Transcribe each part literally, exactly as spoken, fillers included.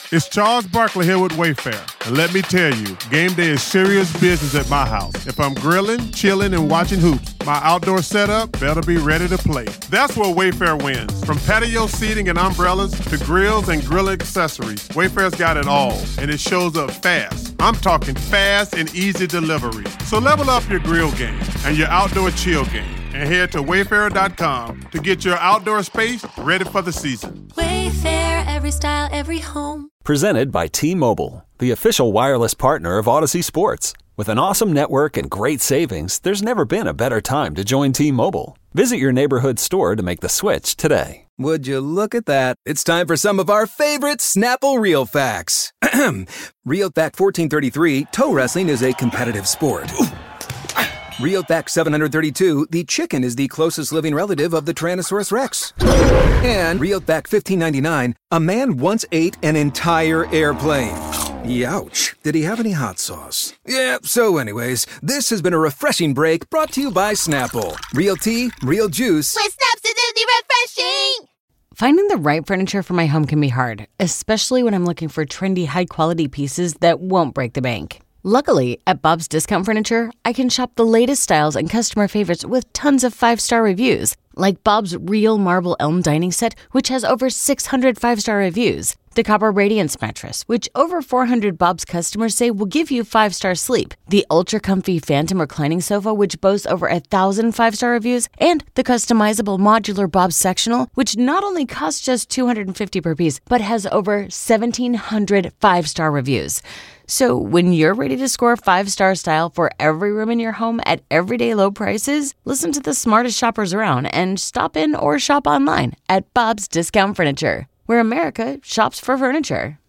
It's Charles Barkley here with Wayfair. And let me tell you, game day is serious business at my house. If I'm grilling, chilling, and watching hoops, my outdoor setup better be ready to play. That's where Wayfair wins. From patio seating and umbrellas to grills and grill accessories, Wayfair's got it all, and it shows up fast. I'm talking fast and easy delivery. So level up your grill game and your outdoor chill game, and head to wayfair dot com to get your outdoor space ready for the season. Wayfair, every style, every home. Presented by T-Mobile, the official wireless partner of Odyssey Sports. With an awesome network and great savings, there's never been a better time to join T-Mobile. Visit your neighborhood store to make the switch today. Would you look at that? It's time for some of our favorite Snapple Real Facts. Real Fact fourteen thirty-three, toe wrestling is a competitive sport. Real Fact seven hundred thirty-two, the chicken is the closest living relative of the Tyrannosaurus Rex. And Real Fact fifteen ninety-nine, a man once ate an entire airplane. Youch. Did he have any hot sauce? Yeah, so anyways, this has been a refreshing break brought to you by Snapple. Real tea, real juice. With Snap's acidity refreshing! Finding the right furniture for my home can be hard, especially when I'm looking for trendy, high-quality pieces that won't break the bank. Luckily, at Bob's Discount Furniture, I can shop the latest styles and customer favorites with tons of five-star reviews, like Bob's Real Marble Elm Dining Set, which has over six hundred five-star reviews. The Copper Radiance Mattress, which over four hundred Bob's customers say will give you five-star sleep. The Ultra Comfy Phantom Reclining Sofa, which boasts over one thousand five-star reviews. And the customizable modular Bob's Sectional, which not only costs just two hundred fifty dollars per piece, but has over seventeen hundred five-star reviews. So when you're ready to score five-star style for every room in your home at everyday low prices, listen to the smartest shoppers around and stop in or shop online at Bob's Discount Furniture, where America shops for furniture.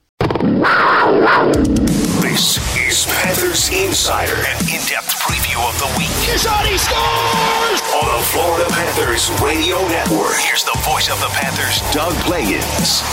This is Panthers Insider, an in-depth preview of the week. He scores! On the Florida Panthers Radio Network. Here's the voice of the Panthers, Doug Plagens.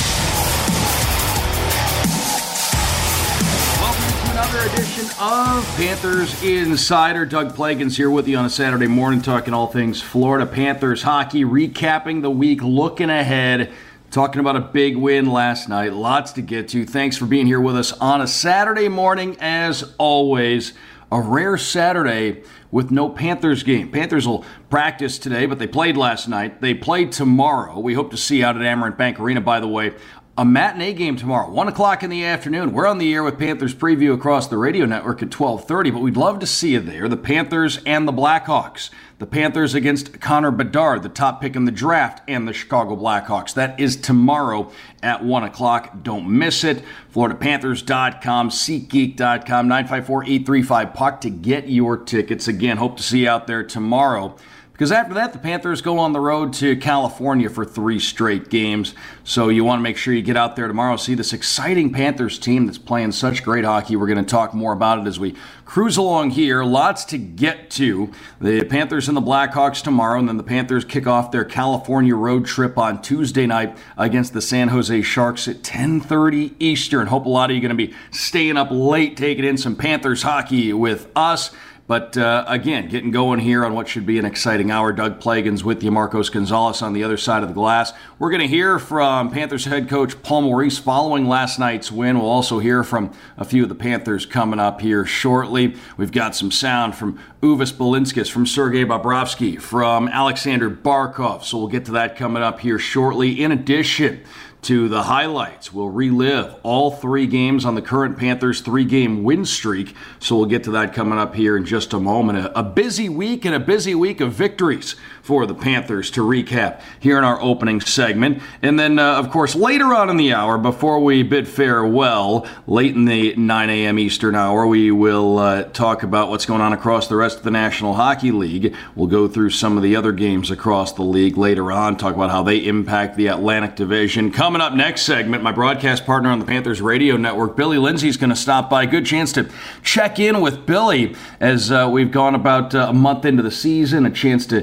Another edition of Panthers Insider. Doug Plagens here with you on a Saturday morning, talking all things Florida Panthers hockey, recapping the week, looking ahead, talking about a big win last night. Lots to get to. Thanks for being here with us on a Saturday morning, as always. A rare Saturday with no Panthers game. Panthers will practice today, but they played last night. They play tomorrow. We hope to see you out at Amerant Bank Arena, by the way. A matinee game tomorrow, one o'clock in the afternoon. We're on the air with Panthers preview across the radio network at twelve thirty, but we'd love to see you there. The Panthers and the Blackhawks. The Panthers against Connor Bedard, the top pick in the draft, and the Chicago Blackhawks. That is tomorrow at one o'clock. Don't miss it. Florida Panthers dot com, SeatGeek dot com, nine five four, eight three five, P U C to get your tickets. Again, hope to see you out there tomorrow. Because after that, the Panthers go on the road to California for three straight games. So you want to make sure you get out there tomorrow, see this exciting Panthers team that's playing such great hockey. We're going to talk more about it as we cruise along here. Lots to get to. The Panthers and the Blackhawks tomorrow, and then the Panthers kick off their California road trip on Tuesday night against the San Jose Sharks at ten thirty Eastern. Hope a lot of you are going to be staying up late, taking in some Panthers hockey with us. But uh, again, getting going here on what should be an exciting hour. Doug Plagens with you, Marcos Gonzalez on the other side of the glass. We're going to hear from Panthers head coach Paul Maurice following last night's win. We'll also hear from a few of the Panthers coming up here shortly. We've got some sound from Uvis Balinskis, from Sergei Bobrovsky, from Alexander Barkov. So we'll get to that coming up here shortly. In addition to the highlights, we'll relive all three games on the current Panthers three-game win streak. So we'll get to that coming up here in just a moment. A, a busy week and a busy week of victories for the Panthers to recap here in our opening segment. And then, uh, of course, later on in the hour, before we bid farewell, late in the nine a.m. Eastern hour, we will uh, talk about what's going on across the rest of the National Hockey League. We'll go through some of the other games across the league later on, talk about how they impact the Atlantic Division. Coming up next segment, my broadcast partner on the Panthers Radio Network, Billy Lindsay, is going to stop by. Good chance to check in with Billy as uh, we've gone about uh, a month into the season, a chance to sit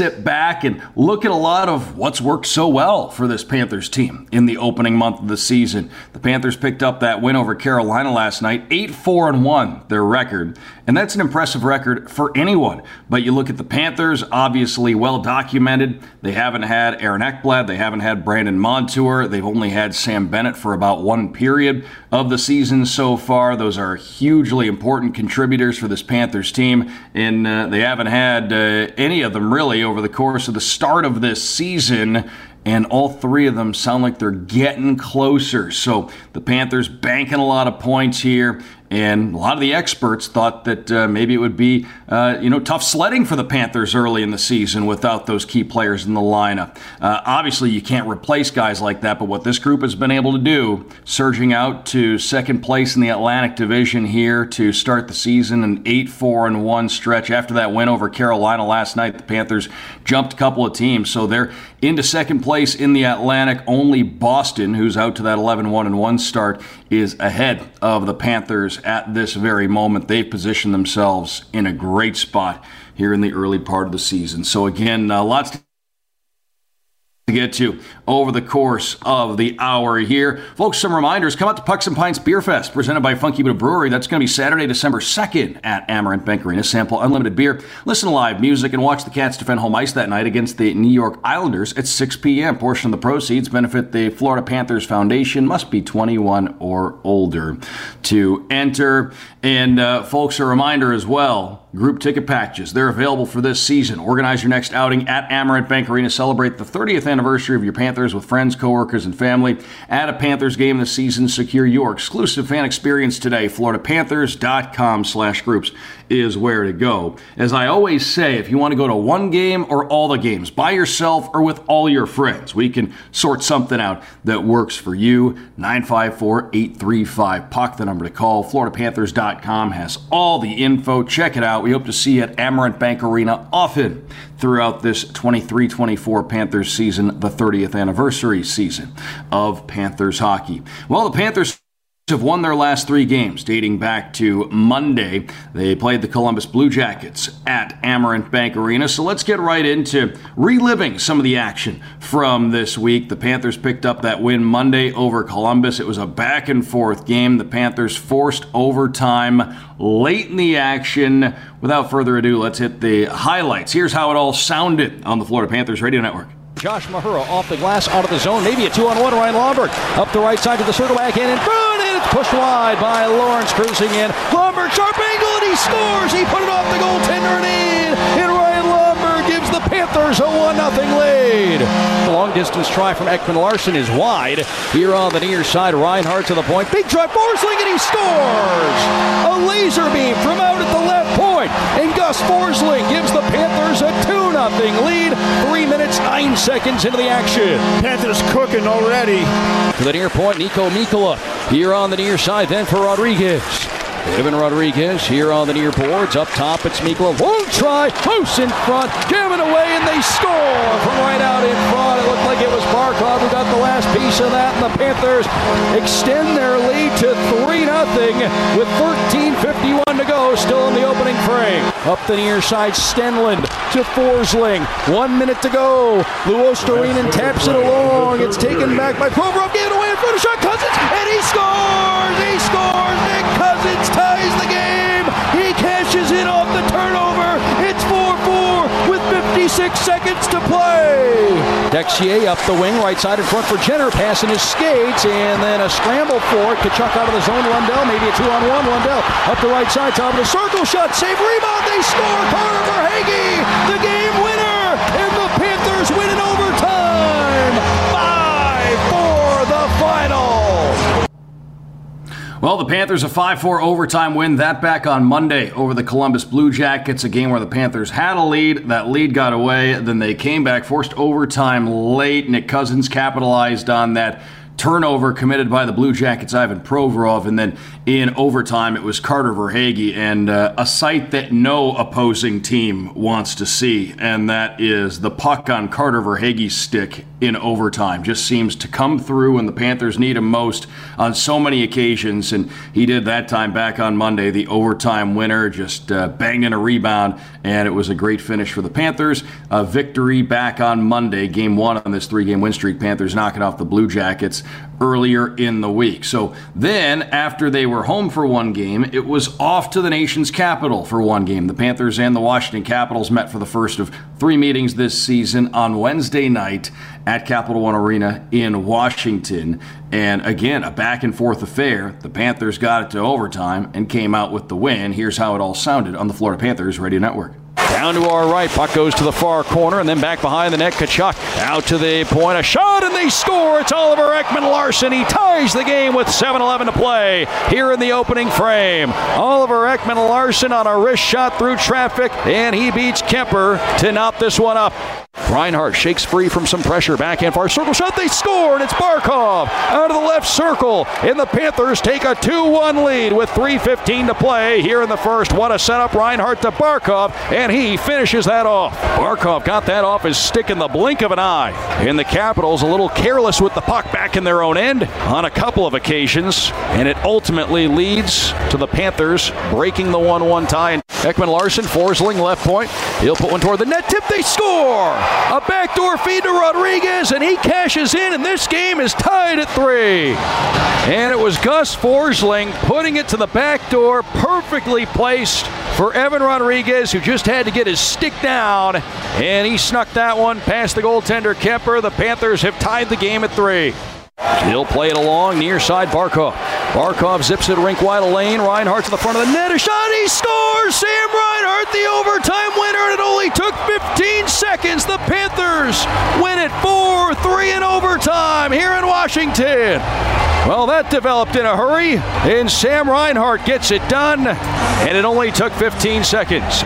sit back and look at a lot of what's worked so well for this Panthers team in the opening month of the season. The Panthers picked up that win over Carolina last night, eight four and one, their record. And that's an impressive record for anyone. But you look at the Panthers, obviously well documented. They haven't had Aaron Ekblad. They haven't had Brandon Montour. They've only had Sam Bennett for about one period of the season so far. Those are hugely important contributors for this Panthers team. And uh, they haven't had uh, any of them really over the course of the start of this season. And all three of them sound like they're getting closer. So the Panthers banking a lot of points here. And a lot of the experts thought that uh, maybe it would be, uh, you know, tough sledding for the Panthers early in the season without those key players in the lineup. Uh, obviously, you can't replace guys like that, but what this group has been able to do, surging out to second place in the Atlantic Division here to start the season, an eight four and one stretch. After that win over Carolina last night, the Panthers jumped a couple of teams, so they're into second place in the Atlantic. Only Boston, who's out to that eleven one and one start, is ahead of the Panthers at this very moment. They've positioned themselves in a great spot here in the early part of the season. So again, uh, lots to get to over the course of the hour here. Folks, some reminders. Come out to Pucks and Pints Beer Fest, presented by Funky Buddha Brewery. That's going to be Saturday, December second at Amarant Bank Arena. Sample unlimited beer, listen to live music, and watch the Cats defend home ice that night against the New York Islanders at six p.m. Portion of the proceeds benefit the Florida Panthers Foundation. Must be twenty-one or older to enter. And uh, folks, a reminder as well, group ticket packages. They're available for this season. Organize your next outing at Amarant Bank Arena. Celebrate the thirtieth anniversary of your Panthers with friends, coworkers, and family. At a Panthers game this season, secure your exclusive fan experience today. Florida Panthers dot com slash groups is where to go. As I always say, if you want to go to one game or all the games, by yourself or with all your friends, we can sort something out that works for you. nine five four, eight three five, P U C, the number to call. Florida Panthers dot com has all the info. Check it out. We hope to see you at Amarant Bank Arena often throughout this twenty-three twenty-four Panthers season, the thirtieth anniversary season of Panthers hockey. Well, the Panthers have won their last three games dating back to Monday. They played the Columbus Blue Jackets at Amarant Bank Arena. So let's get right into reliving some of the action from this week. The Panthers picked up that win Monday over Columbus. It was a back and forth game. The Panthers forced overtime late in the action. Without further ado, let's hit the highlights. Here's how it all sounded on the Florida Panthers Radio Network. Josh Mahura off the glass, out of the zone, maybe a two-on-one. Ryan Lomberg up the right side to the circle back in in front, and it's pushed wide by Lawrence, cruising in. Lomberg, sharp angle, and he scores! He put it off the goaltender and in, and Ryan Lomberg gives the Panthers a one nothing lead. The long-distance try from Ekman Larsson is wide. Here on the near side, Reinhardt to the point. Big drive, Forsling, and he scores! A laser beam from out at the left point, and Gus Forsling gives the Panthers a two nothing lead. Three minutes, nine seconds into the action. Panthers cooking already. To the near point, Nico Mikkola. Here on the near side, then for Rodriguez. Evan Rodriguez here on the near boards. Up top, it's Mikkola. Won't try. Close in front. Jamming away, and they score from right out in front. It looked like it was Barkov who got the last piece of that, and the Panthers extend their lead to three nothing with thirteen fifty-one to go, still in the opening frame. Up the near side, Stenlund to Forsling. One minute to go. Luostarinen taps it along. It's taken back by Provorov. Gave it away in front of shot. Cousins, and he scores! He scores! Nick Cousins ties the game. He cashes in off the turnover. It's four four with fifty-six seconds to play. Dexier up the wing, right side in front for Jenner, passing his skates, and then a scramble for it. Kachuk out of the zone. Lundell, maybe a two-on-one. Lundell up the right side, top of the circle, shot, save, rebound. They score. Carter Verhaeghe, the game winner, and the Panthers win in overtime. Five for the final. Well, the Panthers a five four overtime win. That back on Monday over the Columbus Blue Jackets, a game where the Panthers had a lead. That lead got away. Then they came back, forced overtime late. Nick Cousins capitalized on that turnover committed by the Blue Jackets' Ivan Provorov, and then in overtime it was Carter Verhaeghe, and uh, a sight that no opposing team wants to see, and that is the puck on Carter Verhaeghe's stick in overtime. Just seems to come through when the Panthers need him most on so many occasions, and he did that time back on Monday, the overtime winner, just uh, banged in a rebound, and it was a great finish for the Panthers. A victory back on Monday, game one on this three-game win streak, Panthers knocking off the Blue Jackets earlier in the week. So then, after they were home for one game, it was off to the nation's capital for one game. The Panthers and the Washington Capitals met for the first of three meetings this season on Wednesday night at Capital One Arena in Washington. And again, a back-and-forth affair. The Panthers got it to overtime and came out with the win. Here's how it all sounded on the Florida Panthers Radio Network. Down to our right, puck goes to the far corner, and then back behind the net, Tkachuk out to the point, a shot, and they score. It's Oliver Ekman-Larsson. He ties the game with seven eleven to play here in the opening frame. Oliver Ekman-Larsson on a wrist shot through traffic, and he beats Kemper to knot this one up. Reinhart shakes free from some pressure, backhand far circle shot, they score, and it's Barkov out of the left circle, and the Panthers take a two one lead with three fifteen to play here in the first. What a setup, Reinhart to Barkov, and he finishes that off. Barkov got that off his stick in the blink of an eye, and the Capitals a little careless with the puck back in their own end on a couple of occasions, and it ultimately leads to the Panthers breaking the one one tie. And Ekman-Larsson, Forsling, left point, he'll put one toward the net, tip, they score! A backdoor feed to Rodriguez, and he cashes in, and this game is tied at three. And it was Gus Forsling putting it to the back door, perfectly placed for Evan Rodriguez, who just had to get his stick down, and he snuck that one past the goaltender Kemper. The Panthers have tied the game at three. He'll play it along, near side Barkov. Barkov zips it rink wide a lane. Reinhart to the front of the net. A shot, he scores! Sam Reinhart, the overtime winner, and it only took fifteen seconds. The Panthers win it four three in overtime here in Washington. Well, that developed in a hurry, and Sam Reinhart gets it done, and it only took fifteen seconds.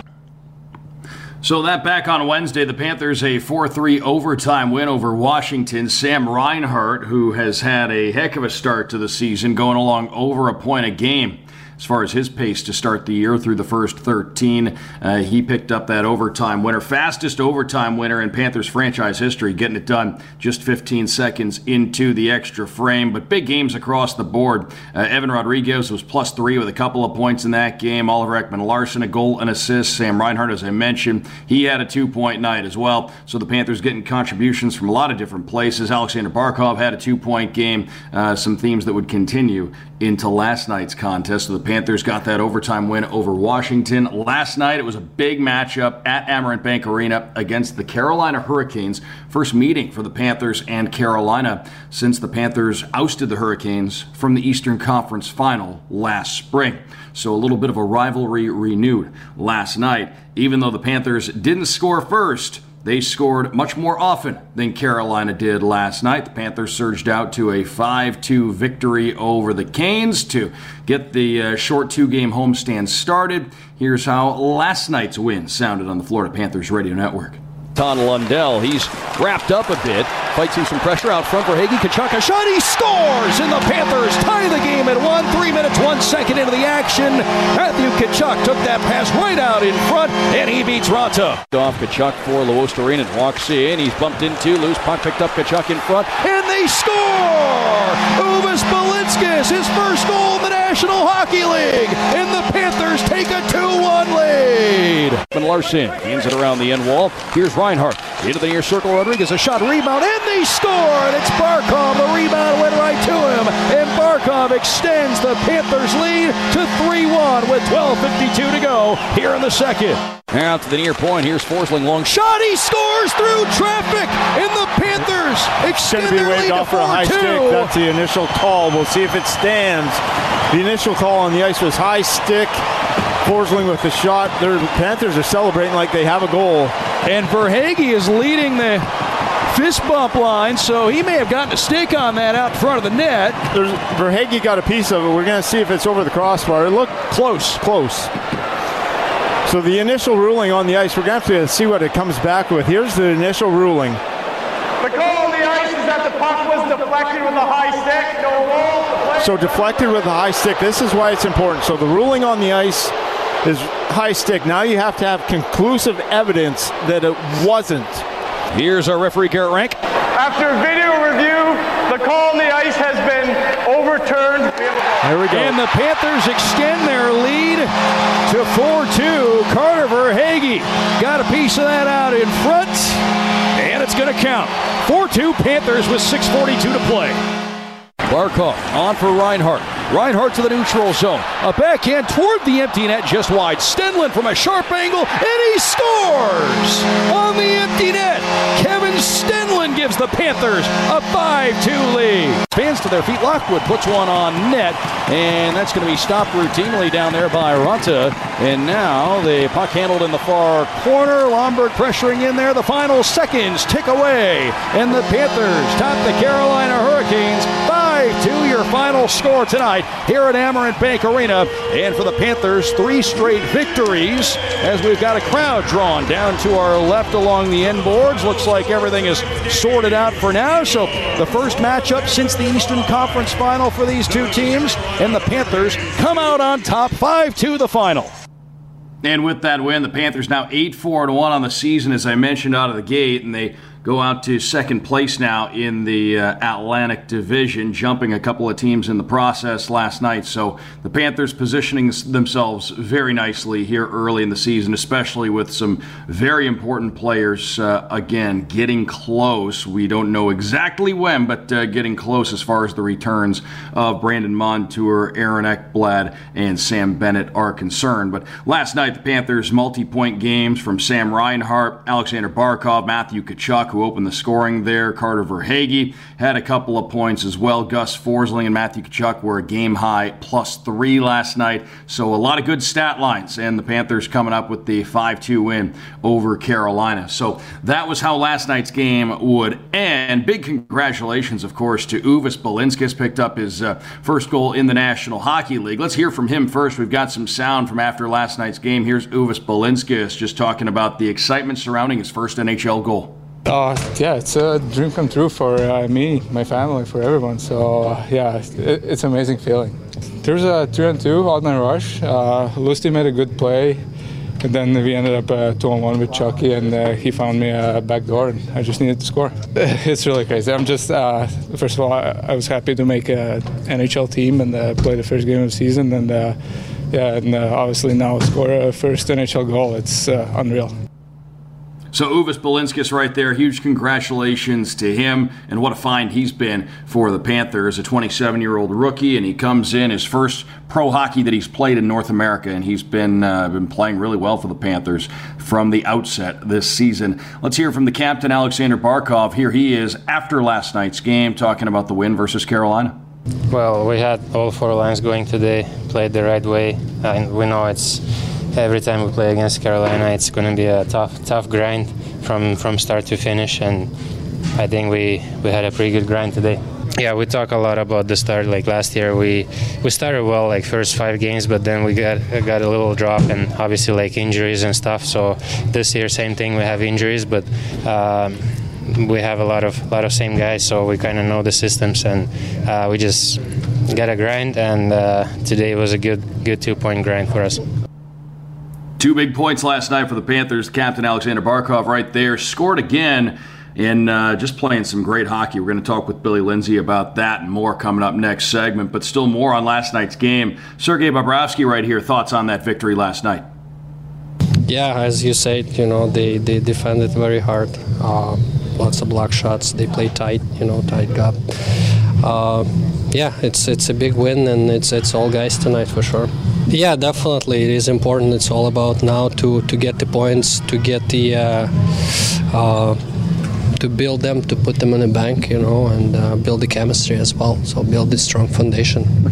So that back on Wednesday, the Panthers a four three overtime win over Washington. Sam Reinhart, who has had a heck of a start to the season, going along over a point a game as far as his pace to start the year through the first thirteen. Uh, he picked up that overtime winner. Fastest overtime winner in Panthers franchise history, getting it done just fifteen seconds into the extra frame. But big games across the board. Uh, Evan Rodriguez was plus three with a couple of points in that game. Oliver Ekman-Larsson, a goal and assist. Sam Reinhart, as I mentioned, he had a two-point night as well. So the Panthers getting contributions from a lot of different places. Alexander Barkov had a two-point game. Uh, some themes that would continue into last night's contest. So the Panthers got that overtime win over Washington. Last night, it was a big matchup at Amerant Bank Arena against the Carolina Hurricanes. First meeting for the Panthers and Carolina since the Panthers ousted the Hurricanes from the Eastern Conference Final last spring. So a little bit of a rivalry renewed last night. Even though the Panthers didn't score first, they scored much more often than Carolina did last night. The Panthers surged out to a five two victory over the Canes to get the uh, short two-game homestand started. Here's how last night's win sounded on the Florida Panthers Radio Network. Don Lundell, he's wrapped up a bit, fights through some pressure out front. Verhaeghe, Tkachuk, a shot, he scores, and the Panthers tie the game at one, three minutes, one second into the action. Matthew Tkachuk took that pass right out in front, and he beats Raanta. Off Tkachuk for Luostarinen, walks in, he's bumped into, loose puck picked up, Tkachuk in front, and they score! Uvis Balinskis, his first goal in the National Hockey League, and the Panthers take a two one lead. Larson hands it around the end wall. Here's Reinhart into the near circle. Rodriguez, a shot, rebound, and they score! And it's Barkov. The rebound went right to him, and Barkov extends the Panthers' lead to three one with twelve fifty-two to go here in the second. Out to the near point. Here's Forsling, long shot. He scores through traffic, and the Panthers extend Shouldn't be their waved lead off to for a high four two. stick. That's the initial call. We'll see if it stands. The initial call on the ice was high stick. Forsling with the shot. Their Panthers are celebrating like they have a goal. And Verhaeghe is leading the fist bump line, so he may have gotten a stick on that out in front of the net. There's, Verhaeghe got a piece of it. We're going to see if it's over the crossbar. It looked close. Close. So the initial ruling on the ice, we're going to have to see what it comes back with. Here's the initial ruling. The call on the ice is that the puck was deflected with a high stick. No goal. So deflected with a high stick. This is why it's important. So the ruling on the ice is high stick. Now you have to have conclusive evidence that it wasn't. Here's our referee, Garrett Rank. After video review, the call on the ice has been overturned. There we go. And the Panthers extend their lead to four two. Carter Verhaeghe got a piece of that out in front, and it's going to count. four two Panthers with six forty-two to play. Barkov on for Reinhart. Reinhart to the neutral zone. A backhand toward the empty net, just wide. Stenlund from a sharp angle, and he scores! On the empty net, Kevin Stenlund gives the Panthers a five two lead. Fans to their feet. Lockwood puts one on net, and that's going to be stopped routinely down there by Ranta. And now the puck handled in the far corner. Lomberg pressuring in there. The final seconds tick away, and the Panthers top the Carolina Hurricanes five two, your final score tonight here at Amerant Bank Arena. And for the Panthers, three straight victories as we've got a crowd drawn down to our left along the end boards. Looks like everything is sorted out for now. So the first matchup since the Eastern Conference Final for these two teams, and the Panthers come out on top five two the final. And with that win, the Panthers now eight four one on the season, as I mentioned out of the gate, and they go out to second place now in the uh, Atlantic Division, jumping a couple of teams in the process last night. So the Panthers positioning themselves very nicely here early in the season, especially with some very important players, uh, again, getting close. We don't know exactly when, but uh, getting close as far as the returns of Brandon Montour, Aaron Ekblad, and Sam Bennett are concerned. But last night, the Panthers' multi-point games from Sam Reinhart, Alexander Barkov, Matthew Tkachuk, who opened the scoring there. Carter Verhaeghe had a couple of points as well. Gus Forsling and Matthew Tkachuk were a game-high plus three last night. So a lot of good stat lines, and the Panthers coming up with the five two win over Carolina. So that was how last night's game would end. Big congratulations, of course, to Uvis Balinskis. Picked up his uh, first goal in the National Hockey League. Let's hear from him first. We've got some sound from after last night's game. Here's Uvis Balinskis just talking about the excitement surrounding his first N H L goal. Uh, yeah, it's a dream come true for uh, me, my family, for everyone. So, uh, yeah, it, it's an amazing feeling. There's a two on two, odd man rush. Uh, Lusty made a good play, and then we ended up uh, two on one with Chucky, and uh, he found me a back door, and I just needed to score. It's really crazy. I'm just, uh, first of all, I, I was happy to make an N H L team and uh, play the first game of the season, and uh, yeah, and uh, obviously now score a first N H L goal. It's uh, unreal. So Uvis Balinskis right there, huge congratulations to him, and what a find he's been for the Panthers, a twenty-seven-year-old rookie, and he comes in his first pro hockey that he's played in North America, and he's been uh, been playing really well for the Panthers from the outset this season. Let's hear from the captain, Alexander Barkov. Here he is after last night's game, talking about the win versus Carolina. Well, we had all four lines going today, played the right way, and we know it's every time we play against Carolina, it's going to be a tough, tough grind from, from start to finish, and I think we, we had a pretty good grind today. Yeah, we talk a lot about the start. Like last year, we we started well, like first five games, but then we got got a little drop, and obviously like injuries and stuff. So this year, same thing. We have injuries, but um, we have a lot of lot of same guys, so we kind of know the systems, and uh, we just got a grind. And uh, today was a good good two point grind for us. Two big points last night for the Panthers. Captain Alexander Barkov right there scored again in uh, just playing some great hockey. We're going to talk with Billy Lindsay about that and more coming up next segment, but still more on last night's game. Sergei Bobrovsky right here. Thoughts on that victory last night? Yeah, as you said, you know, they, they defended very hard. Uh, lots of block shots. They played tight, you know, tight gap. Uh, yeah, it's it's a big win, and it's it's all guys tonight for sure. Yeah, definitely, it is important. It's all about now to, to get the points, to get the uh, uh, to build them, to put them in the bank, you know, and uh, build the chemistry as well. So build this strong foundation.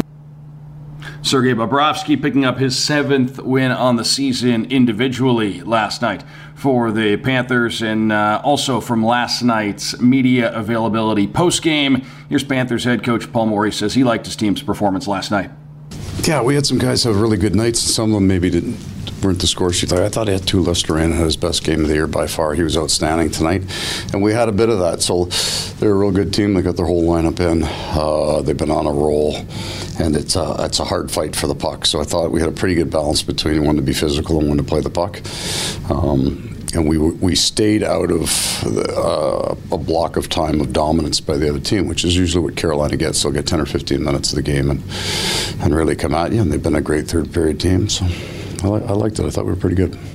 Sergei Bobrovsky picking up his seventh win on the season individually last night for the Panthers, and uh, also from last night's media availability post-game. Here's Panthers head coach Paul Morey says he liked his team's performance last night. Yeah, we had some guys have really good nights. Some of them maybe didn't weren't the score sheet. I thought he had two lifts and had his best game of the year by far. He was outstanding tonight, and we had a bit of that. So they're a real good team. They got their whole lineup in. Uh, they've been on a roll, and it's uh, it's a hard fight for the puck. So I thought we had a pretty good balance between one to be physical and one to play the puck. Um, And we we stayed out of the, uh, a block of time of dominance by the other team, which is usually what Carolina gets. They'll get ten or fifteen minutes of the game and and really come at you. And they've been a great third period team. So I, li- I liked it. I thought we were pretty good.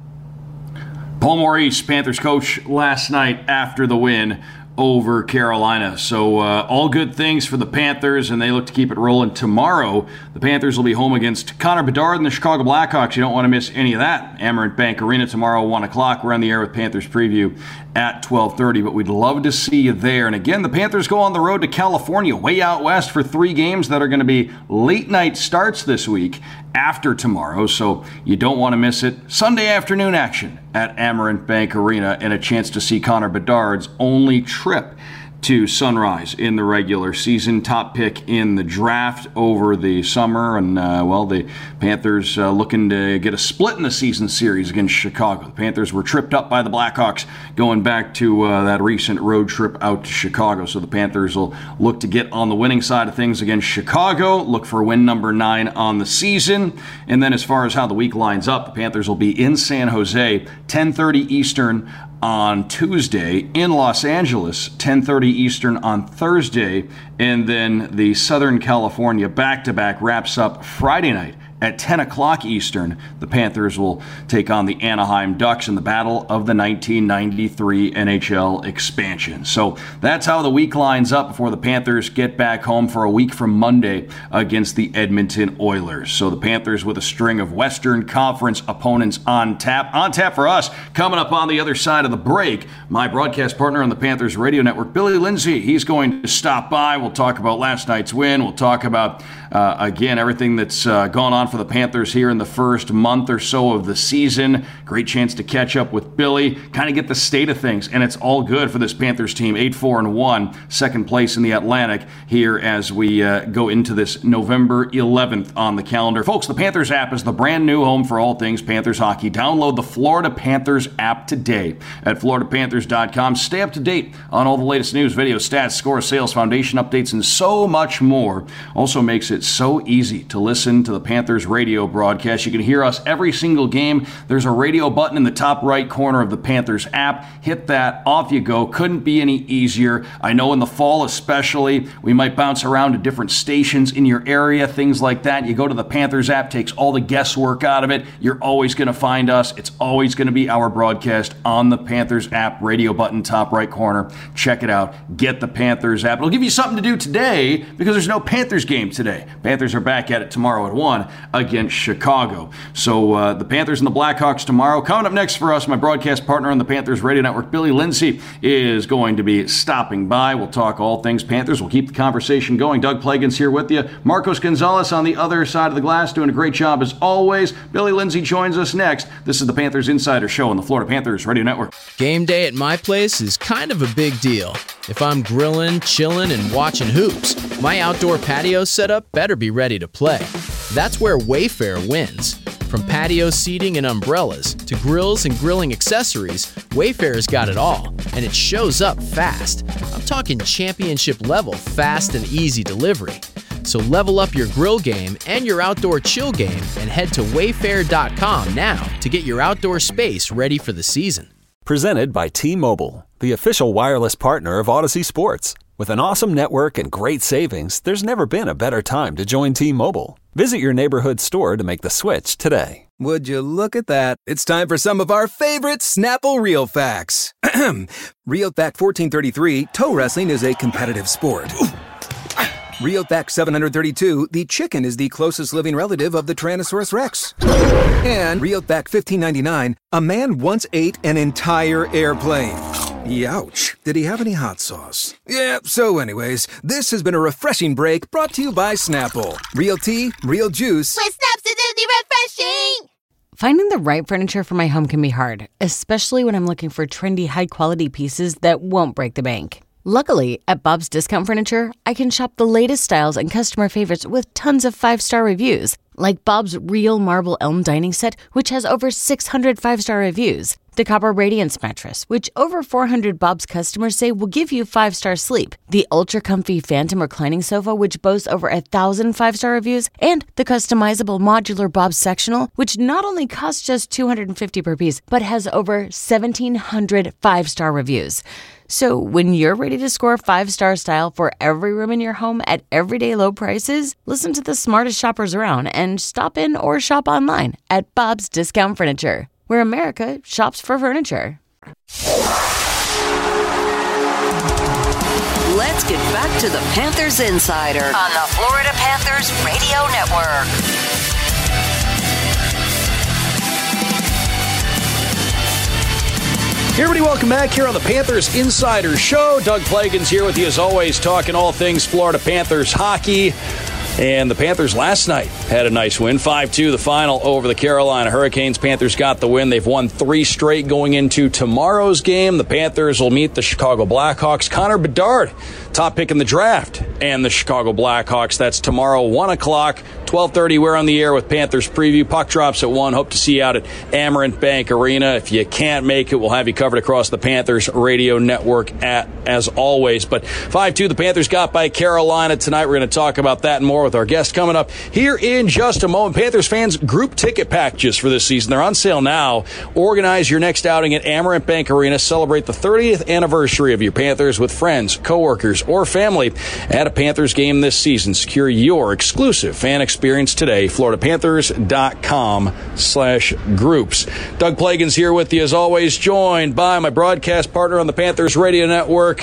Paul Maurice, Panthers coach, last night after the win over Carolina. So uh, all good things for the Panthers, and they look to keep it rolling tomorrow. The Panthers will be home against Connor Bedard and the Chicago Blackhawks. You don't want to miss any of that. Amerant Bank Arena tomorrow, one o'clock. We're on the air with Panthers Preview at twelve thirty, but we'd love to see you there. And again, the Panthers go on the road to California, way out west, for three games that are going to be late night starts this week after tomorrow, so you don't want to miss it. Sunday afternoon action at Amerant Bank Arena, and a chance to see Connor Bedard's only trip to Sunrise in the regular season. Top pick in the draft over the summer, and uh, well, the Panthers uh, looking to get a split in the season series against Chicago. The Panthers were tripped up by the Blackhawks going back to uh, that recent road trip out to Chicago, so the Panthers will look to get on the winning side of things against Chicago, look for win number nine on the season. And then as far as how the week lines up, the Panthers will be in San Jose, ten thirty Eastern on Tuesday, in Los Angeles, ten thirty Eastern on Thursday, and then the Southern California back-to-back wraps up Friday night at ten o'clock Eastern. The Panthers will take on the Anaheim Ducks in the battle of the nineteen ninety-three N H L expansion. So that's how the week lines up before the Panthers get back home for a week from Monday against the Edmonton Oilers. So the Panthers with a string of Western Conference opponents on tap. On tap for us, coming up on the other side of the break, my broadcast partner on the Panthers radio network, Billy Lindsay. He's going to stop by. We'll talk about last night's win. We'll talk about, uh, again, everything that's uh, gone on for the Panthers here in the first month or so of the season. Great chance to catch up with Billy, kind of get the state of things, and it's all good for this Panthers team. eight four and one, second place in the Atlantic here as we uh, go into this November eleventh on the calendar. Folks, the Panthers app is the brand new home for all things Panthers hockey. Download the Florida Panthers app today at florida panthers dot com. Stay up to date on all the latest news, videos, stats, scores, sales, foundation updates, and so much more. Also makes it so easy to listen to the Panthers radio broadcast. You can hear us every single game. There's a radio button in the top right corner of the Panthers app. Hit that, off you go. Couldn't be any easier. I know in the fall especially, we might bounce around to different stations in your area, things like that. You go to the Panthers app, takes all the guesswork out of it. You're always going to find us. It's always going to be our broadcast on the Panthers app, radio button, top right corner. Check it out. Get the Panthers app. It'll give you something to do today because there's no Panthers game today. Panthers are back at it tomorrow at one against Chicago. So uh, the Panthers and the Blackhawks tomorrow. Coming up next for us, my broadcast partner on the Panthers radio network, Billy Lindsay, is going to be stopping by. We'll talk all things Panthers. We'll keep the conversation going. Doug Plagens here with you. Marcos Gonzalez on the other side of the glass doing a great job as always. Billy Lindsay joins us next. This is the Panthers Insider Show on the Florida Panthers radio network. Game day at my place is kind of a big deal. If I'm grilling, chilling, and watching hoops, my outdoor patio setup better be ready to play. That's where Wayfair wins. From patio seating and umbrellas to grills and grilling accessories, Wayfair's got it all, and it shows up fast. I'm talking championship level fast and easy delivery. So level up your grill game and your outdoor chill game and head to wayfair dot com now to get your outdoor space ready for the season. Presented by T-Mobile, the official wireless partner of Odyssey Sports. With an awesome network and great savings, there's never been a better time to join T-Mobile. Visit your neighborhood store to make the switch today. Would you look at that? It's time for some of our favorite Snapple Real Facts. Real Fact fourteen thirty-three, toe wrestling is a competitive sport. Real Fact seven hundred thirty-two, the chicken is the closest living relative of the Tyrannosaurus Rex. And Real Fact fifteen ninety-nine, a man once ate an entire airplane. Youch. Did he have any hot sauce? Yeah, so anyways, this has been a refreshing break brought to you by Snapple. Real tea, real juice. With Snap's acidity refreshing! Finding the right furniture for my home can be hard, especially when I'm looking for trendy, high-quality pieces that won't break the bank. Luckily, at Bob's Discount Furniture, I can shop the latest styles and customer favorites with tons of five-star reviews. like Bob's Real Marble Elm Dining Set, which has over six hundred five-star reviews. The Copper Radiance Mattress, which over four hundred Bob's customers say will give you five-star sleep. The Ultra Comfy Phantom Reclining Sofa, which boasts over one thousand five-star reviews. And the customizable modular Bob's Sectional, which not only costs just two hundred fifty dollars per piece, but has over seventeen hundred five-star reviews. So when you're ready to score five-star style for every room in your home at everyday low prices, listen to the smartest shoppers around and stop in or shop online at Bob's Discount Furniture, where America shops for furniture. Let's get back to the Panthers Insider on the Florida Panthers Radio Network. Hey everybody, welcome back here on the Panthers Insider Show. Doug Plagens here with you as always, talking all things Florida Panthers hockey. And the Panthers last night had a nice win, five two the final over the Carolina Hurricanes. Panthers got the win. They've won three straight going into tomorrow's game. The Panthers will meet the Chicago Blackhawks. Connor Bedard, top pick in the draft, and the Chicago Blackhawks. That's tomorrow, one o'clock, twelve thirty. We're on the air with Panthers preview. Puck drops at one. Hope to see you out at Amerant Bank Arena. If you can't make it, we'll have you covered across the Panthers radio network at, as always. But five two, the Panthers got by Carolina tonight. We're going to talk about that and more with our guest coming up here in just a moment. Panthers fans, group ticket packages for this season. They're on sale now. Organize your next outing at Amerant Bank Arena. Celebrate the thirtieth anniversary of your Panthers with friends, coworkers, or family at a Panthers game this season. Secure your exclusive fan experience today. Florida Panthers dot com slash groups. Doug Plagens here with you as always, joined by my broadcast partner on the Panthers Radio Network,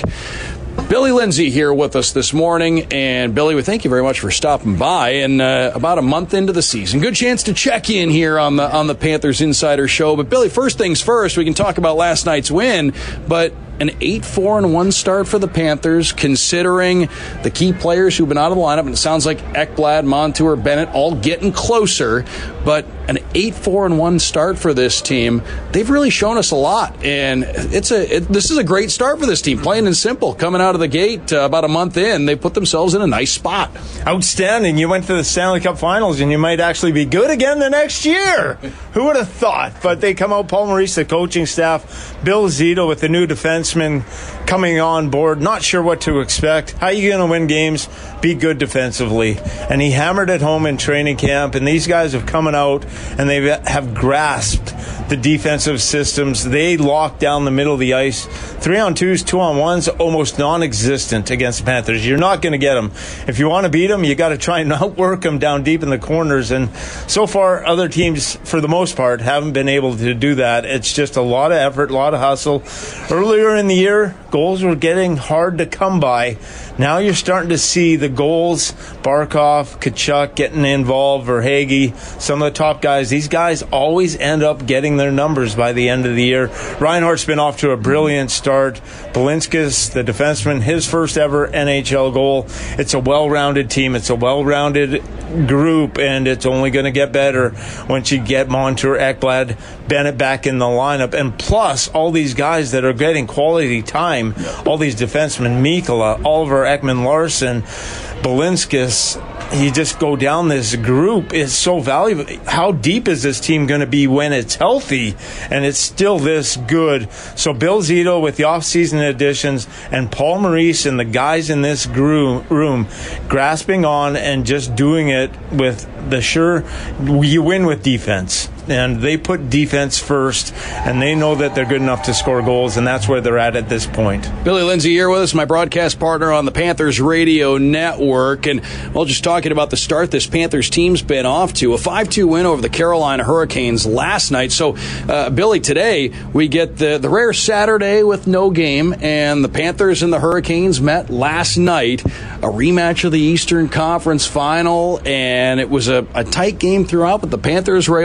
Billy Lindsay, here with us this morning. And Billy, we thank you very much for stopping by. And uh, about a month into the season, good chance to check in here on the on the Panthers Insider Show. But Billy, first things first, we can talk about last night's win, but an eight four and one start for the Panthers, considering the key players who've been out of the lineup. And it sounds like Ekblad, Montour, Bennett all getting closer. But an eight four and one start for this team. They've really shown us a lot. And it's a it, this is a great start for this team, plain and simple. Coming out of the gate uh, about a month in, they put themselves in a nice spot. Outstanding. You went to the Stanley Cup Finals, and you might actually be good again the next year. Who would have thought? But they come out, Paul Maurice, the coaching staff, Bill Zito with the new defenseman coming on board, not sure what to expect. How are you going to win games? Be good defensively. And he hammered it home in training camp, and these guys have come out and they have grasped the defensive systems. They lock down the middle of the ice. Three on twos, two on ones, almost non-existent against the Panthers. You're not going to get them. If you want to beat them, you got to try and outwork them down deep in the corners. And so far, other teams, for the most part, haven't been able to do that. It's just a lot of effort, a lot of hustle. Earlier in the year, goals were getting hard to come by. Now you're starting to see the goals. Barkov, Tkachuk getting involved, Verhaeghe, some of the top guys. These guys always end up getting their numbers by the end of the year. Reinhart's been off to a brilliant start. Belinskas, the defenseman, his first ever N H L goal. It's a well-rounded team. It's a well-rounded group, and it's only going to get better once you get Montour, Ekblad, Bennett back in the lineup. And plus, all these guys that are getting quality time, all these defensemen, Mikkola, Oliver Ekman-Larsson, Belinskas, you just go down this group. It's so valuable. How deep is this team going to be when it's healthy and it's still this good? So Bill Zito with the offseason additions and Paul Maurice and the guys in this room grasping on and just doing it with the sure, you win with defense. And they put defense first, and they know that they're good enough to score goals, and that's where they're at at this point. Billy Lindsay here with us, my broadcast partner on the Panthers Radio Network. And, well, just talking about the start this Panthers team's been off to. A five two win over the Carolina Hurricanes last night. So, uh, Billy, today we get the, the rare Saturday with no game, and the Panthers and the Hurricanes met last night. A rematch of the Eastern Conference Final, and it was a, a tight game throughout, but the Panthers were able to pull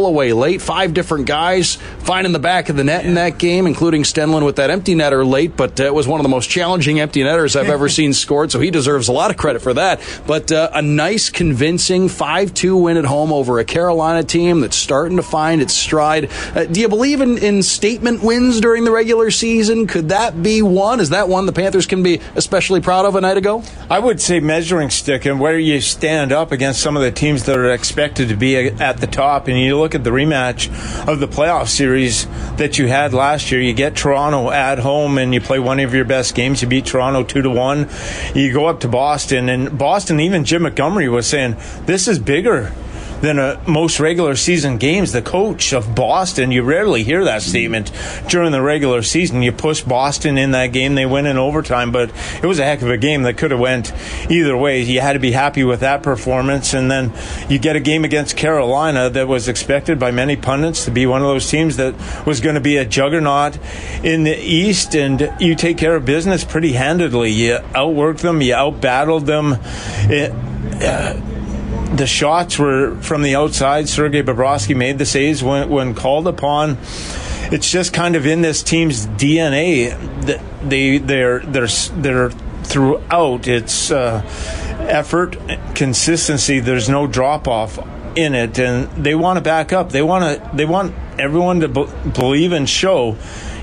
pull away late. Five different guys finding the back of the net in that game, including Stenlund with that empty netter late, but uh, it was one of the most challenging empty netters I've ever seen scored, so he deserves a lot of credit for that. But uh, a nice, convincing five two win at home over a Carolina team that's starting to find its stride. Uh, do you believe in, in statement wins during the regular season? Could that be one? Is that one the Panthers can be especially proud of a night ago? I would say measuring stick and where you stand up against some of the teams that are expected to be at the top. And you look at the rematch of the playoff series that you had last year. You get Toronto at home and you play one of your best games. You beat Toronto two to one. You go up to Boston, and Boston, even Jim Montgomery was saying, this is bigger than a, most regular season games. The coach of Boston, you rarely hear that statement during the regular season. You push Boston in that game, they win in overtime, but it was a heck of a game that could have went either way. You had to be happy with that performance, and then you get a game against Carolina that was expected by many pundits to be one of those teams that was going to be a juggernaut in the East, and you take care of business pretty handedly. You outworked them, you outbattled them. It, uh, The shots were from the outside. Sergei Bobrovsky made the saves when, when called upon. It's just kind of in this team's D N A. They they're they're they're throughout. It's uh, effort, consistency. There's no drop off in it, and they want to back up. They want to. They want everyone to b- believe and show.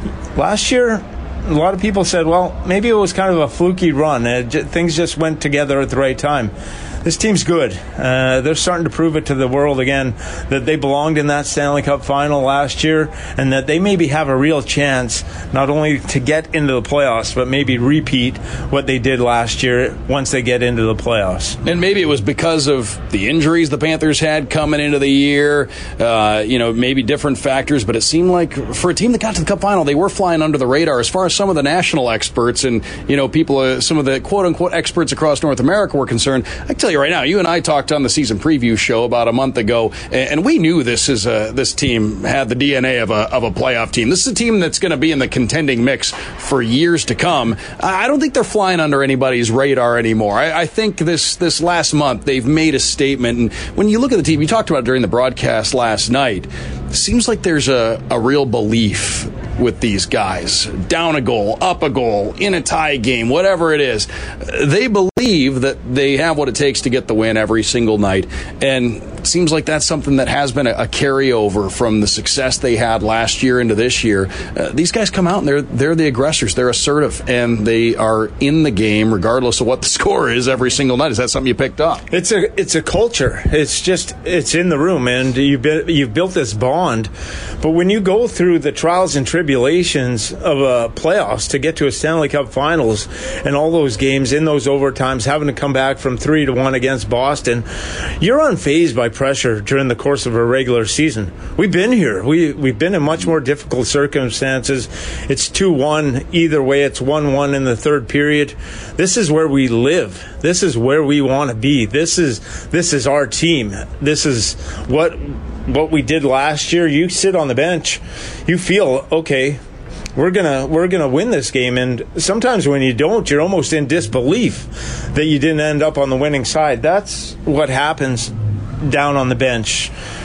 Last year, a lot of people said, "Well, maybe it was kind of a fluky run. It j- things just went together at the right time." This team's good. Uh, they're starting to prove it to the world again that they belonged in that Stanley Cup final last year, and that they maybe have a real chance not only to get into the playoffs, but maybe repeat what they did last year once they get into the playoffs. And maybe it was because of the injuries the Panthers had coming into the year, uh, you know, maybe different factors, but it seemed like for a team that got to the Cup final, they were flying under the radar as far as some of the national experts and, you know, people, uh, some of the quote-unquote experts across North America were concerned. I can tell you right now, you and I talked on the season preview show about a month ago, and we knew this is a, this team had the D N A of a of a playoff team. This is a team that's going to be in the contending mix for years to come. I don't think they're flying under anybody's radar anymore. I, I think this this last month they've made a statement, and when you look at the team, you talked about it during the broadcast last night, it seems like there's a, a real belief with these guys. Down a goal, up a goal, in a tie game, whatever it is. They believe that they have what it takes to get the win every single night. And it seems like that's something that has been a, a carryover from the success they had last year into this year. Uh, these guys come out and they're they're the aggressors. They're assertive, and they are in the game regardless of what the score is every single night. Is that something you picked up? It's a it's a culture. It's just it's in the room, and you've been, you've built this bond. But when you go through the trials and tribulations of a playoffs to get to a Stanley Cup Finals and all those games in those overtimes, having to come back from three to one against Boston, you're unfazed by pressure during the course of a regular season. We've been here. We we've been in much more difficult circumstances. It's two one either way. It's one one in the third period. This is where we live. This is where we want to be. This is this is our team. This is what what we did last year. You sit on the bench, you feel okay. We're gonna we're gonna win this game, and sometimes when you don't, you're almost in disbelief that you didn't end up on the winning side. That's what happens down on the bench.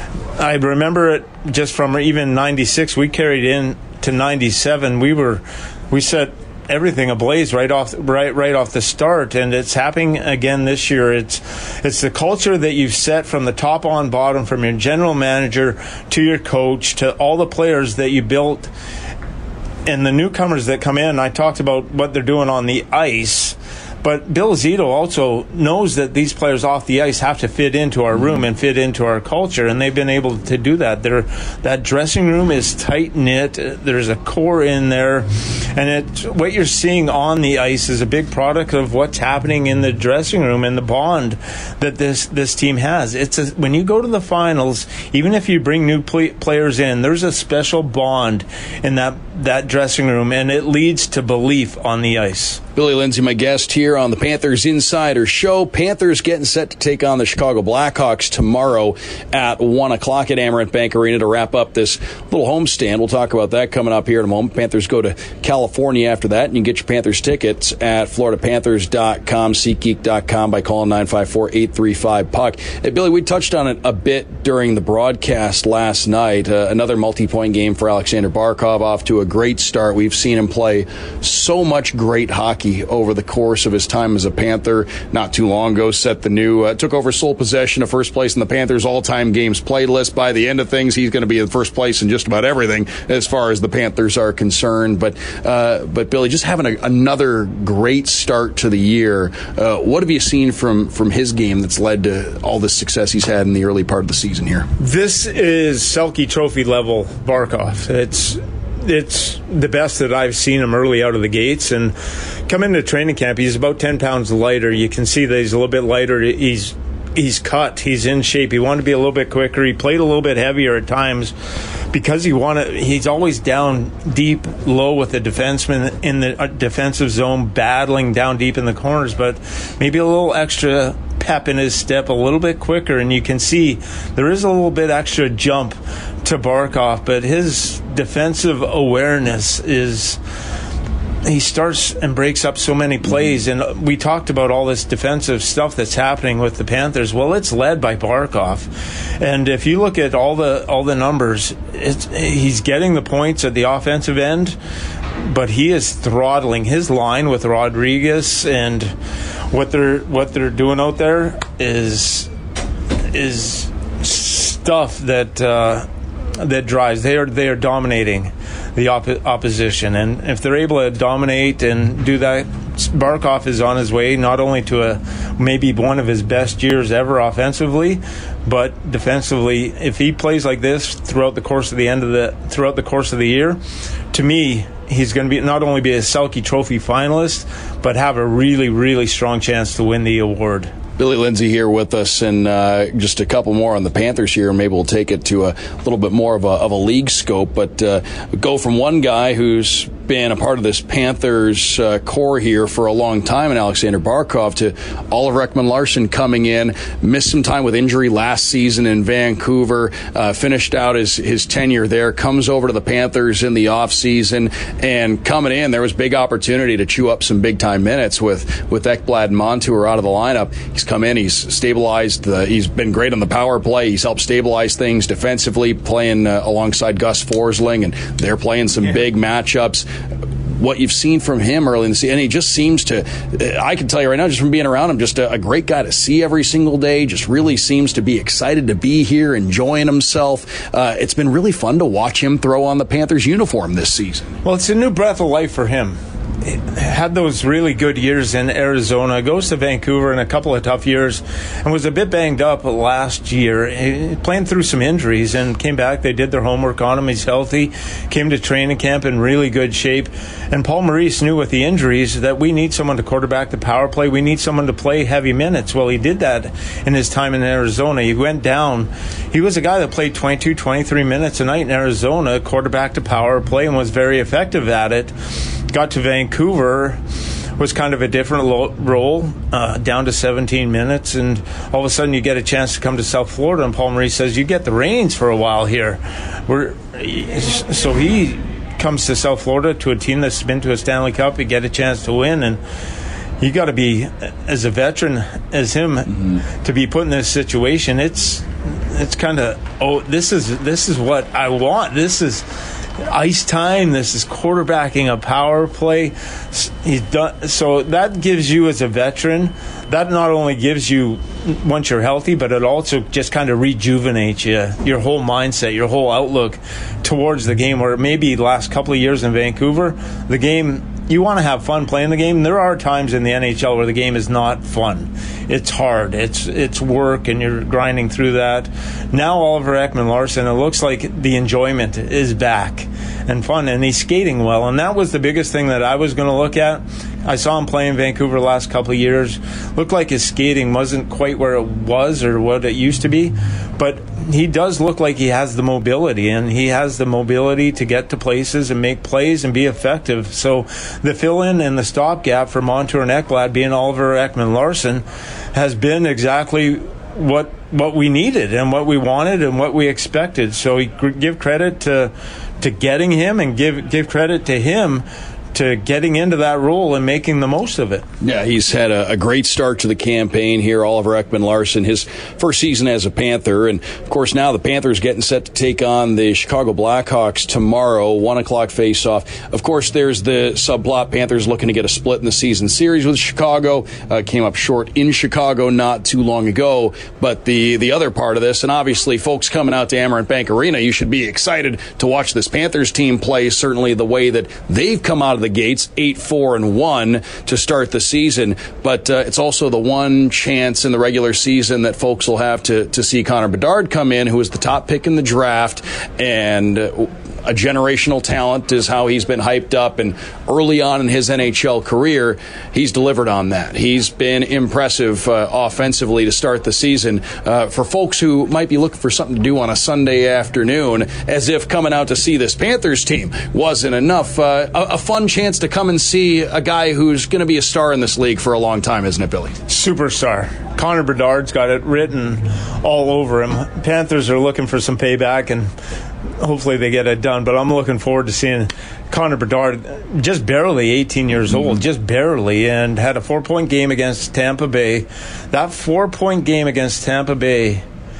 I remember it just from even ninety-six. We carried in to ninety-seven. We were we set everything ablaze right off right right off the start, and it's happening again this year. It's it's the culture that you've set from the top on bottom, from your general manager to your coach to all the players that you built. And the newcomers that come in, I talked about what they're doing on the ice, but Bill Zito also knows that these players off the ice have to fit into our room and fit into our culture, and they've been able to do that. They're, that dressing room is tight-knit. There's a core in there, and it, what you're seeing on the ice is a big product of what's happening in the dressing room and the bond that this, this team has. It's a, when you go to the finals, even if you bring new play, players in, there's a special bond in that, that dressing room, and it leads to belief on the ice. Billy Lindsay, my guest here on the Panthers Insider Show. Panthers getting set to take on the Chicago Blackhawks tomorrow at one o'clock at Amerant Bank Arena to wrap up this little homestand. We'll talk about that coming up here in a moment. Panthers go to California after that, and you can get your Panthers tickets at florida panthers dot com, SeatGeek dot com by calling nine five four, eight three five, P U C. Hey, Billy, we touched on it a bit during the broadcast last night. Uh, another multi-point game for Alexander Barkov, off to a great start. We've seen him play so much great hockey over the course of his time as a Panther. Not too long ago, set the new, uh, took over sole possession of first place in the Panthers all-time games played list. By the end of things, he's going to be in first place in just about everything as far as the Panthers are concerned. But, uh, but Billy, just having a, another great start to the year. Uh, what have you seen from, from his game that's led to all this success he's had in the early part of the season here? This is Selke Trophy level Barkov. It's It's the best that I've seen him early out of the gates. And come into training camp, he's about ten pounds lighter. You can see that he's a little bit lighter. He's he's cut. He's in shape. He wanted to be a little bit quicker. He played a little bit heavier at times because he wanted. He's always down deep, low with the defenseman in the defensive zone, battling down deep in the corners. But maybe a little extra pep in his step, a little bit quicker, and you can see there is a little bit extra jump to Barkov, but his defensive awareness is, he starts and breaks up so many plays. And we talked about all this defensive stuff that's happening with the Panthers. Well, it's led by Barkov, and if you look at all the all the numbers, it's, he's getting the points at the offensive end, but he is throttling his line with Rodriguez, and what they're what they're doing out there is is stuff that uh, that drives. They are they are dominating the op- opposition, and if they're able to dominate and do that, Barkov is on his way not only to a maybe one of his best years ever offensively, but defensively. If he plays like this throughout the course of the end of the throughout the course of the year, to me, he's going to be not only be a Selke Trophy finalist, but have a really, really strong chance to win the award. Billy Lindsay here with us, and uh, just a couple more on the Panthers here. Maybe we'll take it to a little bit more of a, of a league scope, but uh, go from one guy who's been a part of this Panthers uh, core here for a long time, and Alexander Barkov, to Oliver Ekman-Larsson coming in, missed some time with injury last season in Vancouver, uh, finished out his, his tenure there, comes over to the Panthers in the offseason, and coming in, there was big opportunity to chew up some big-time minutes with, with Ekblad and Montour out of the lineup. He's come in, he's stabilized, the, he's been great on the power play, he's helped stabilize things defensively, playing uh, alongside Gus Forsling, and they're playing some yeah. big matchups. What you've seen from him early in the season, and he just seems to, I can tell you right now, just from being around him, just a, a great guy to see every single day, just really seems to be excited to be here, enjoying himself. Uh, it's been really fun to watch him throw on the Panthers uniform this season. Well, it's a new breath of life for him. Had those really good years in Arizona, goes to Vancouver in a couple of tough years, and was a bit banged up last year, playing through some injuries, and came back. They did their homework on him. He's healthy, came to training camp in really good shape, and Paul Maurice knew with the injuries that we need someone to quarterback the power play. We need someone to play heavy minutes. Well, he did that in his time in Arizona. He went down. He was a guy that played twenty-two, twenty-three minutes a night in Arizona, quarterbacked the power play, and was very effective at it. Got to Vancouver, was kind of a different lo- role, uh, down to seventeen minutes, and all of a sudden you get a chance to come to South Florida, and Paul Maurice says, you get the reins for a while here. We're, so he comes to South Florida to a team that's been to a Stanley Cup, you get a chance to win, and you got to be, as a veteran as him, mm-hmm. to be put in this situation. It's it's kind of, oh, this is this is what I want. This is ice time. This is quarterbacking a power play. He's done, so that gives you, as a veteran, that not only gives you, once you're healthy, but it also just kind of rejuvenates you, your whole mindset, your whole outlook towards the game. Where maybe the last couple of years in Vancouver, the game, you want to have fun playing the game. There are times in the N H L where the game is not fun. It's hard. It's it's work, and you're grinding through that. Now Oliver Ekman-Larsson, it looks like the enjoyment is back. and fun, and he's skating well. And that was the biggest thing that I was going to look at. I saw him play in Vancouver the last couple of years. Looked like his skating wasn't quite where it was or what it used to be, but he does look like he has the mobility, and he has the mobility to get to places and make plays and be effective. So the fill-in and the stopgap for Montour and Ekblad being Oliver Ekman-Larsson has been exactly what what we needed and what we wanted and what we expected. So we give credit to to getting him, and give give credit to him to getting into that role and making the most of it. Yeah, he's had a, a great start to the campaign here. Oliver Ekman-Larsson, his first season as a Panther. And, of course, now the Panthers getting set to take on the Chicago Blackhawks tomorrow, one o'clock face-off. Of course, there's the subplot. Panthers looking to get a split in the season series with Chicago. Uh, came up short in Chicago not too long ago. But the, the other part of this, and obviously folks coming out to Amerant Bank Arena, you should be excited to watch this Panthers team play, certainly the way that they've come out of the gates, eight four and one to start the season, but uh, it's also the one chance in the regular season that folks will have to to see Connor Bedard come in, who was the top pick in the draft, and uh, a generational talent is how he's been hyped up, and early on in his N H L career, he's delivered on that. He's been impressive uh, offensively to start the season. Uh, for folks who might be looking for something to do on a Sunday afternoon, as if coming out to see this Panthers team wasn't enough, uh, a, a fun chance to come and see a guy who's going to be a star in this league for a long time, isn't it, Billy? Superstar. Connor Bedard's got it written all over him. Panthers are looking for some payback, and hopefully they get it done. But I'm looking forward to seeing Connor Bedard, just barely eighteen years old, mm-hmm. just barely, and had a four-point game against Tampa Bay. That four-point game against Tampa Bay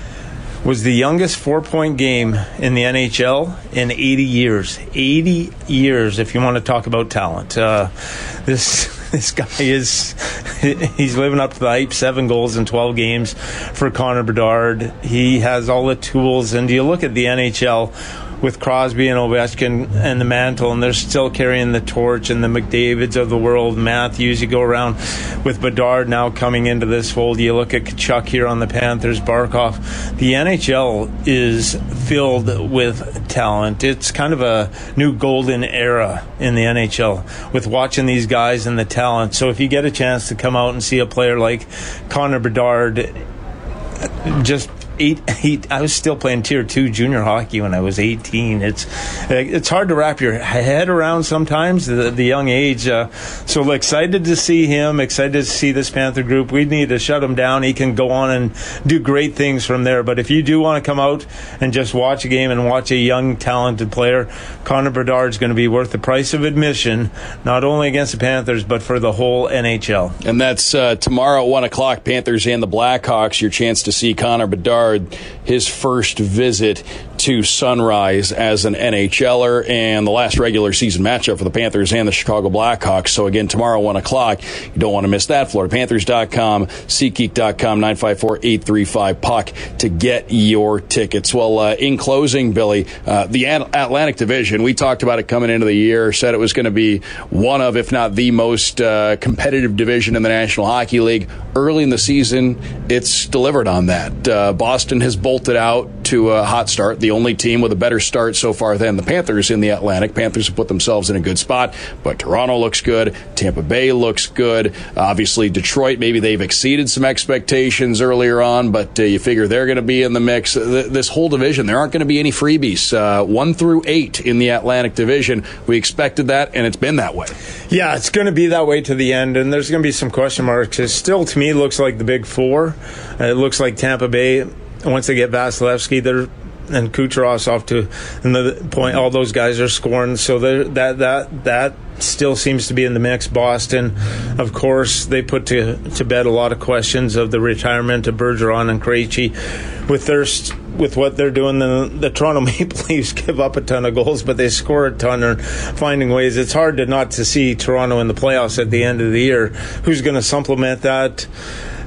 was the youngest four-point game in the N H L in eighty years. eighty years, if you want to talk about talent. Uh, this this guy is, he's living up to the hype. Seven goals in twelve games for Connor Bedard. He has all the tools, and you look at the N H L with Crosby and Ovechkin and the mantle, and they're still carrying the torch, and the McDavids of the world, Matthews. You go around with Bedard now coming into this fold. You look at Kachuk here on the Panthers, Barkov. The N H L is filled with talent. It's kind of a new golden era in the N H L with watching these guys and the talent. So if you get a chance to come out and see a player like Connor Bedard, just Eight, eight. I was still playing Tier Two junior hockey when I was eighteen. It's it's hard to wrap your head around sometimes the, the young age. Uh, so excited to see him. Excited to see this Panther group. We need to shut him down. He can go on and do great things from there. But if you do want to come out and just watch a game and watch a young, talented player, Connor Bedard's going to be worth the price of admission, not only against the Panthers but for the whole N H L. And that's uh, tomorrow at one o'clock. Panthers and the Blackhawks. Your chance to see Connor Bedard, his first visit to Sunrise as an NHLer, and the last regular season matchup for the Panthers and the Chicago Blackhawks. So again, tomorrow, one o'clock. You don't want to miss that. Florida Panthers dot com, SeatGeek dot com, nine five four, eight three five, P U C to get your tickets. Well, uh, in closing, Billy, uh, the Atlantic Division, we talked about it coming into the year, said it was going to be one of, if not the most uh, competitive division in the National Hockey League. Early in the season, it's delivered on that. Uh, Boston has bolted out to a hot start, the only team with a better start so far than the Panthers in the Atlantic. Panthers have put themselves in a good spot, but Toronto looks good. Tampa Bay looks good. Obviously, Detroit, maybe they've exceeded some expectations earlier on, but uh, you figure they're going to be in the mix. This whole division, there aren't going to be any freebies. Uh, one through eight in the Atlantic Division. We expected that, and it's been that way. Yeah, it's going to be that way to the end, and there's going to be some question marks. It still, to me, looks like the Big Four. Uh, it looks like Tampa Bay, once they get Vasilevsky, they're and Kucherov's off to another point. All those guys are scoring, so that that that still seems to be in the mix. Boston, of course, they put to to bed a lot of questions of the retirement of Bergeron and Krejci. With their with what they're doing, the, the Toronto Maple Leafs give up a ton of goals, but they score a ton and finding ways. It's hard to not to see Toronto in the playoffs at the end of the year. Who's going to supplement that?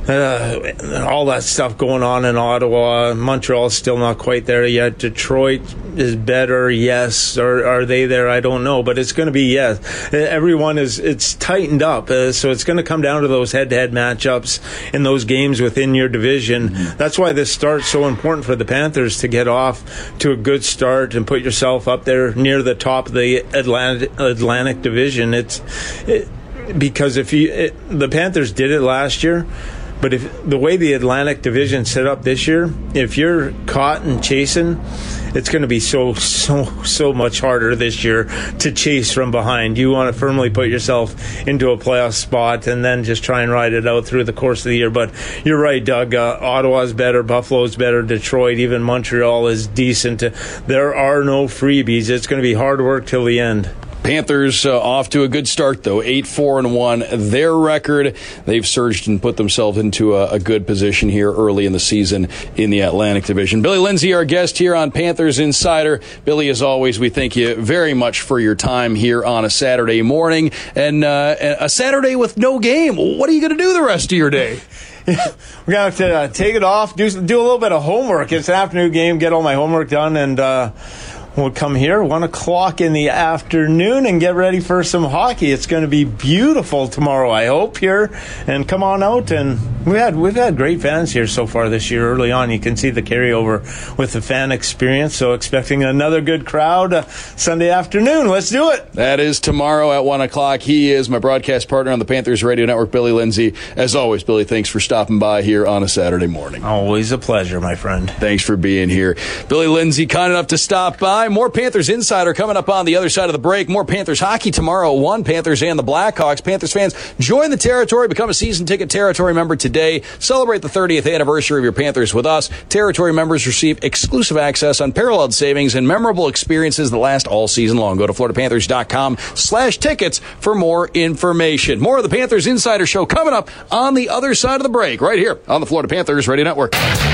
uh, all that stuff going on in Ottawa. Montreal's still not quite there yet. Detroit is better, yes. Or are they there? I don't know. But it's going to be yes. Everyone is. It's tightened up, uh, so it's going to come down to those head-to-head matchups in those games within your division. Mm-hmm. That's why this start's so important for the Panthers, to get off to a good start and put yourself up there near the top of the Atlantic, Atlantic Division. It's it, because if you it, the Panthers did it last year. But if the way the Atlantic Division set up this year, if you're caught and chasing, it's going to be so, so, so much harder this year to chase from behind. You want to firmly put yourself into a playoff spot and then just try and ride it out through the course of the year. But you're right, Doug. Uh, Ottawa's better, Buffalo's better, Detroit, even Montreal is decent. There are no freebies. It's going to be hard work till the end. Panthers uh, off to a good start, though. eight four and one, their record. They've surged and put themselves into a, a good position here early in the season in the Atlantic Division. Billy Lindsay, our guest here on Panthers Insider. Billy, as always, we thank you very much for your time here on a Saturday morning. And uh, a Saturday with no game. What are you going to do the rest of your day? We're going to have to uh, take it off, do, do a little bit of homework. It's an afternoon game, get all my homework done, and uh, we'll come here one o'clock in the afternoon and get ready for some hockey. It's going to be beautiful tomorrow, I hope, here. And come on out. And we had we've had great fans here so far this year. Early on, you can see the carryover with the fan experience. So expecting another good crowd uh, Sunday afternoon. Let's do it. That is tomorrow at one o'clock. He is my broadcast partner on the Panthers Radio Network, Billy Lindsay. As always, Billy, thanks for stopping by here on a Saturday morning. Always a pleasure, my friend. Thanks for being here. Billy Lindsay, kind enough to stop by. More Panthers Insider coming up on the other side of the break. More Panthers hockey tomorrow. One Panthers and the Blackhawks. Panthers fans, join the territory. Become a season ticket territory member today. Celebrate the thirtieth anniversary of your Panthers with us. Territory members receive exclusive access, unparalleled savings, and memorable experiences that last all season long. Go to florida panthers dot com slash tickets for more information. More of the Panthers Insider Show coming up on the other side of the break, right here on the Florida Panthers Radio Network.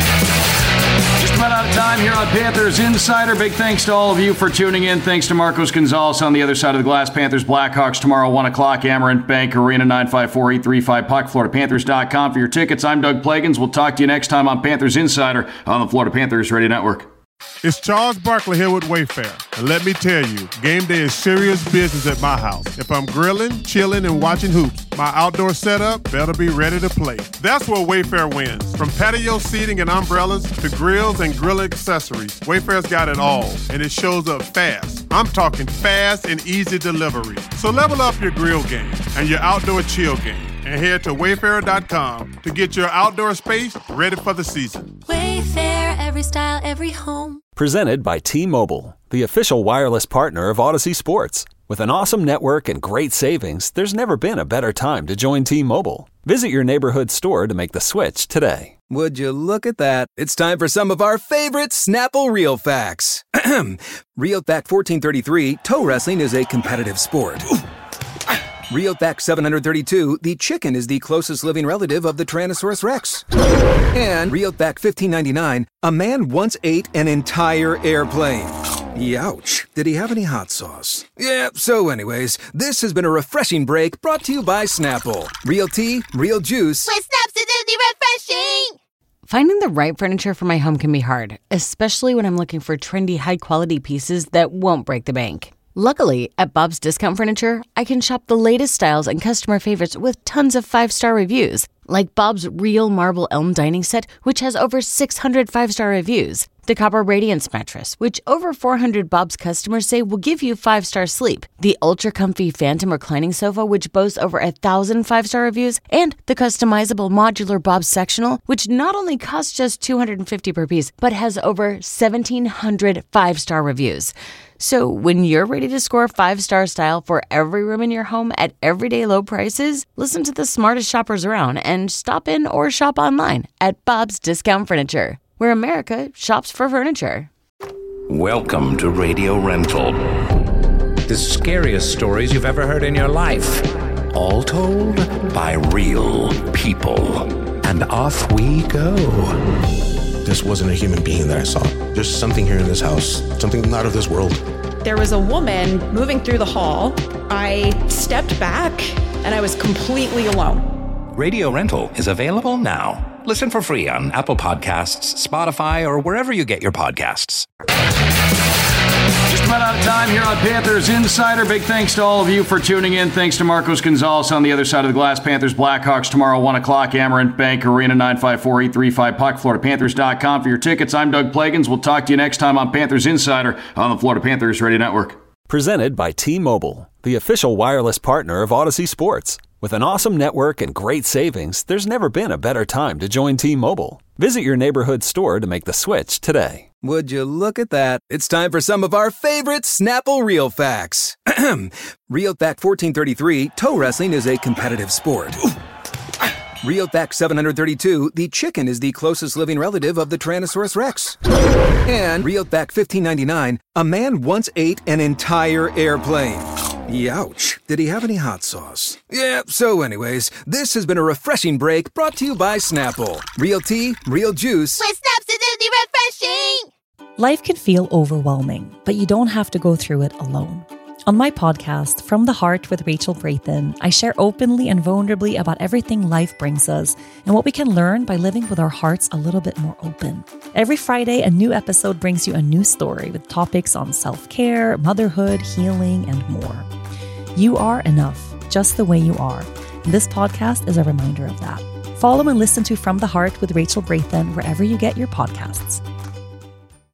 About out of time here on Panthers Insider. Big thanks to all of you for tuning in. Thanks to Marcos Gonzalez on the other side of the glass. Panthers Blackhawks tomorrow, one o'clock, Amarant Bank Arena, nine five four, eight three five, puck, florida panthers dot com for your tickets. I'm Doug Plagans. We'll talk to you next time on Panthers Insider on the Florida Panthers Radio Network. It's Charles Barkley here with Wayfair. And let me tell you, game day is serious business at my house. If I'm grilling, chilling, and watching hoops, my outdoor setup better be ready to play. That's where Wayfair wins. From patio seating and umbrellas to grills and grill accessories, Wayfair's got it all, and it shows up fast. I'm talking fast and easy delivery. So level up your grill game and your outdoor chill game, and head to wayfair dot com to get your outdoor space ready for the season. Wayfair, every style, every home. Presented by T-Mobile, the official wireless partner of Odyssey Sports. With an awesome network and great savings, there's never been a better time to join T-Mobile. Visit your neighborhood store to make the switch today. Would you look at that? It's time for some of our favorite Snapple Real Facts. Real Fact fourteen thirty-three, toe wrestling is a competitive sport. Real Fact seven thirty-two, the chicken is the closest living relative of the Tyrannosaurus Rex. And Real Fact fifteen ninety-nine, a man once ate an entire airplane. Youch. Did he have any hot sauce? Yeah, so anyways, this has been a refreshing break brought to you by Snapple. Real tea, real juice. With Snaps, it's refreshing! Finding the right furniture for my home can be hard, especially when I'm looking for trendy, high-quality pieces that won't break the bank. Luckily, at Bob's Discount Furniture, I can shop the latest styles and customer favorites with tons of five-star reviews, like Bob's Real Marble Elm Dining Set, which has over six hundred five-star reviews, the Copper Radiance Mattress, which over four hundred Bob's customers say will give you five-star sleep, the Ultra Comfy Phantom Reclining Sofa, which boasts over one thousand five-star reviews, and the customizable modular Bob's Sectional, which not only costs just two hundred fifty dollars per piece, but has over seventeen hundred five-star reviews. So when you're ready to score five-star style for every room in your home at everyday low prices, listen to the smartest shoppers around and stop in or shop online at Bob's Discount Furniture, where America shops for furniture. Welcome to Radio Rental. The scariest stories you've ever heard in your life. All told by real people. And off we go. This wasn't a human being that I saw. There's something here in this house, something not of this world. There was a woman moving through the hall. I stepped back and I was completely alone. Radio Rental is available now. Listen for free on Apple Podcasts, Spotify, or wherever you get your podcasts. Just about out of time here on Panthers Insider. Big thanks to all of you for tuning in. Thanks to Marcos Gonzalez on the other side of the glass. Panthers Blackhawks tomorrow, one o'clock, Amarant Bank Arena, nine five four, eight three five, puck, Florida Panthers dot com for your tickets. I'm Doug Plagans. We'll talk to you next time on Panthers Insider on the Florida Panthers Radio Network. Presented by T-Mobile, the official wireless partner of Odyssey Sports. With an awesome network and great savings, there's never been a better time to join T-Mobile. Visit your neighborhood store to make the switch today. Would you look at that? It's time for some of our favorite Snapple Real Facts. Real Fact fourteen thirty-three, toe wrestling is a competitive sport. Real Fact seven hundred thirty-two, the chicken is the closest living relative of the Tyrannosaurus Rex. And Real Fact fifteen ninety-nine, a man once ate an entire airplane. Youch. Did he have any hot sauce? Yeah, so anyways, this has been a refreshing break brought to you by Snapple. Real tea, real juice. With Snapsidity refreshing! Life can feel overwhelming, but you don't have to go through it alone. On my podcast, From the Heart with Rachel Brathen, I share openly and vulnerably about everything life brings us and what we can learn by living with our hearts a little bit more open. Every Friday, a new episode brings you a new story with topics on self-care, motherhood, healing, and more. You are enough, just the way you are. And this podcast is a reminder of that. Follow and listen to From the Heart with Rachel Brathen wherever you get your podcasts.